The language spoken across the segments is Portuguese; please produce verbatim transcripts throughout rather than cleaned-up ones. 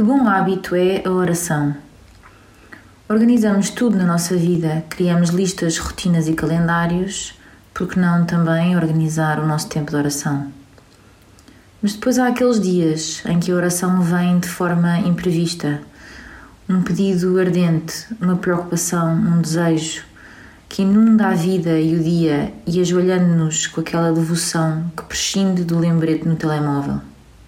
bom hábito é a oração. Organizamos tudo na nossa vida, criamos listas, rotinas e calendários, por que não também organizar o nosso tempo de oração? Mas depois há aqueles dias em que a oração vem de forma imprevista, um pedido ardente, uma preocupação, um desejo, que inunda a vida e o dia e ajoelhando-nos com aquela devoção que prescinde do lembrete no telemóvel.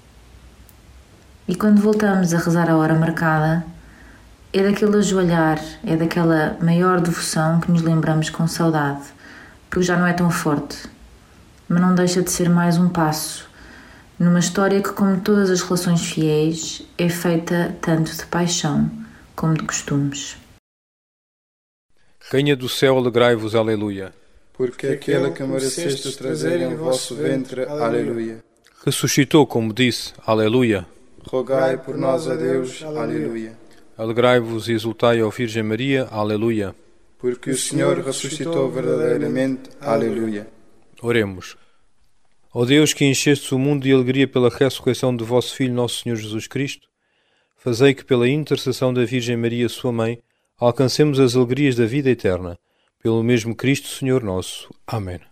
E quando voltamos a rezar a hora marcada, é daquele ajoelhar, é daquela maior devoção que nos lembramos com saudade, porque já não é tão forte, mas não deixa de ser mais um passo numa história que, como todas as relações fiéis, é feita tanto de paixão como de costumes. Rainha do céu, alegrai-vos, aleluia. Porque aquele que mereceste trazer em vosso ventre, aleluia. Ressuscitou, como disse, aleluia. Rogai por nós a Deus, aleluia. Alegrai-vos e exultai, ó Virgem Maria, aleluia. Porque o Senhor ressuscitou verdadeiramente, aleluia. Oremos. Ó Deus, que enchestes o mundo de alegria pela ressurreição de vosso Filho, nosso Senhor Jesus Cristo, fazei que pela intercessão da Virgem Maria, sua Mãe, alcancemos as alegrias da vida eterna. Pelo mesmo Cristo, Senhor nosso. Amém.